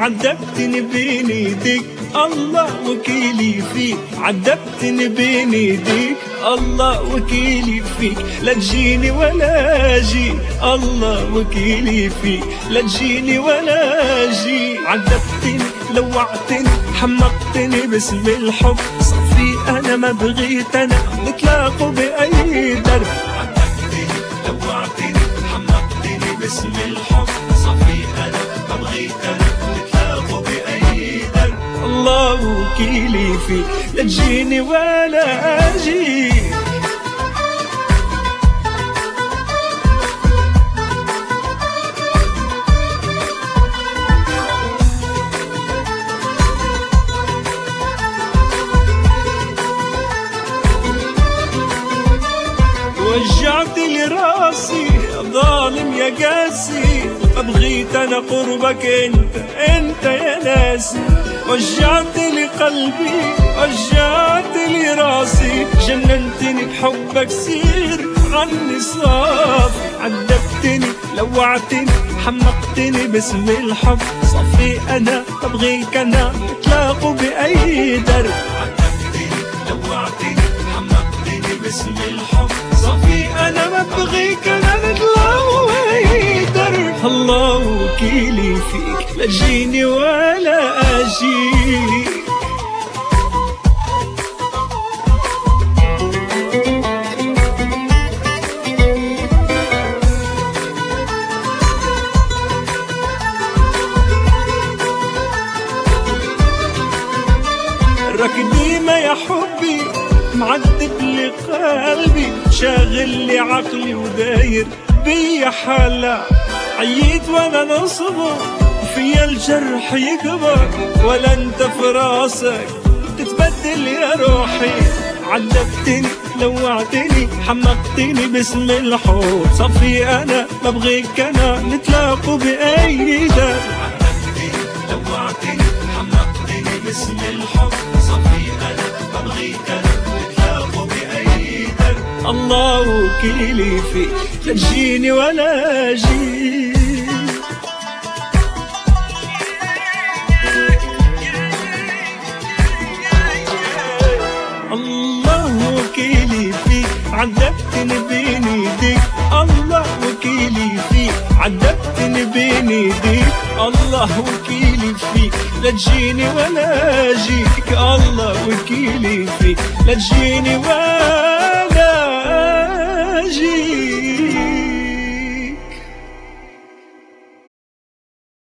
عذبتني بين ايديك الله وكيلي فيك، عذبتني بين ايديك الله وكيلي فيك، لا تجيني ولا اجي الله وكيلي فيك، لا تجيني ولا اجي. عذبتني لوعتني حمقتني باسم الحب، صفي انا ما بغيت انا نتلاقوا باي درب. عذبتني لوعتني حمقتني باسم الحب، صفي انا ما بغيت انا نتلاقوا باي درب. الله وكيلي فيك لا تجيني ولا اجي. وجعت لي راسي ظالم يا قاسي، بغيت انا قربك انت يا ناسي. وجعت لي قلبي وجعت لي راسي، جننتني بحبك سير عني صافي. عذبتني لوعتني حمقتني باسم الحب، صفي انا بغيك انا نتلاقوا باي درب. عذبتني لوعتني حمقتني باسم الحب، صفي انا ما بغيك انا نتلاقوا باي درب. الله وكيلي فيك لا تجيني ولا اجي. راك ديما يا حبي معذب لي قلبي، شاغل لي عقلي وداير بيا حالة. عييت وانا نصبر فيا الجرح يكبر، ولا انت في راسك تتبدل يا روحي. عذبتني لوعتني حمقتني باسم الحب، صفي انا ما بغيك انا نتلاقوا باي درب. عذبتني لوعتني حمقتني باسم الحب، صفي انا ما بغيك انا نتلاقوا باي درب. الله وكيلي فيك لا تجيني ولا اجي. الله وكيلي فيك عذبتني بين ايديك الله وكيلي فيك، عذبتني بين ايديك الله وكيلي فيك، لا تجيني ولا اجيك. الله وكيلي فيك لا تجيني ولا